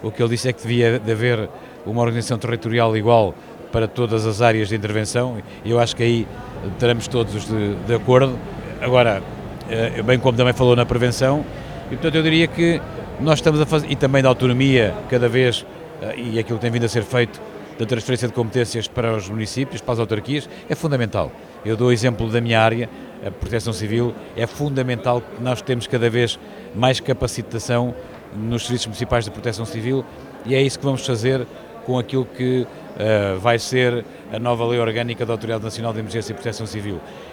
O que ele disse é que devia de haver uma organização territorial igual para todas as áreas de intervenção, e eu acho que aí estaremos todos de acordo. Agora, bem como também falou na prevenção, e portanto eu diria que nós estamos a fazer, e também da autonomia cada vez, e aquilo que tem vindo a ser feito, da transferência de competências para os municípios, para as autarquias, é fundamental. Eu dou o exemplo da minha área, a Proteção Civil, é fundamental que nós temos cada vez mais capacitação nos serviços municipais de Proteção Civil, e é isso que vamos fazer com aquilo que vai ser a nova Lei Orgânica da Autoridade Nacional de Emergência e Proteção Civil.